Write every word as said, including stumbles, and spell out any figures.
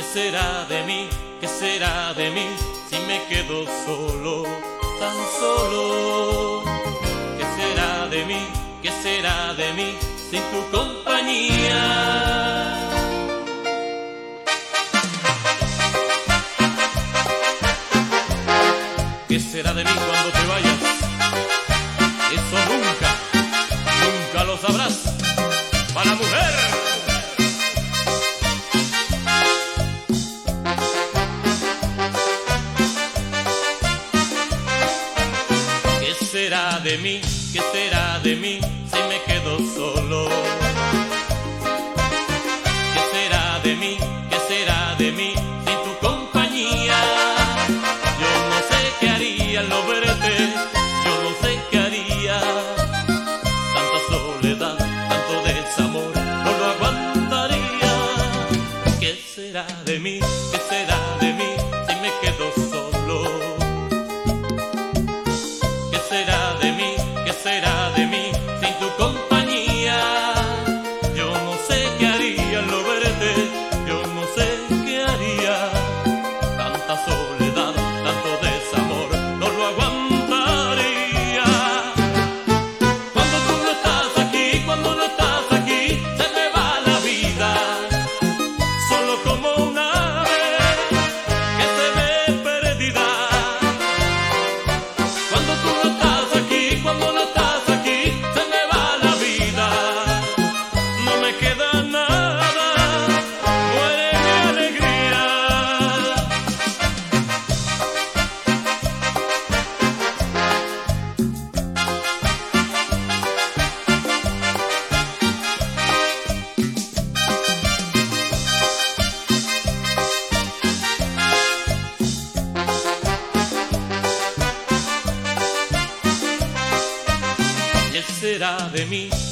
será de mí? ¿Qué será de mí si me quedo solo, tan solo? ¿Qué será de mí? ¿Qué será de mí sin tu compañía? ¿Qué será de mí cuando te vayas? Eso nunca, nunca lo sabrás. Para la mujer. ¿Qué será de mí? ¿Qué será de mí si me quedo solo? ¿Qué será de mí? ¿Qué será de mí sin tu compañía? Yo no sé qué haría al no verte, yo no sé qué haría. Tanta soledad, tanto desamor, no lo aguantaría. ¿Qué será de mí? ¿Qué será de mí si me quedo solo? ¿Qué será de mí? ¿Qué será de mí sin tu compañía? Yo no sé qué haría al no verte, yo no sé qué haría. Tanta soledad, tanto desamor, no lo aguantaría. Cuando tú no estás aquí, cuando no estás aquí, se me va la vida, solo como una ave que se ve perdida. Cuando tú no estás aquí, cuando no estás aquí, se me va la vida, no me queda nada, muere mi alegría. ¿Qué será de mí?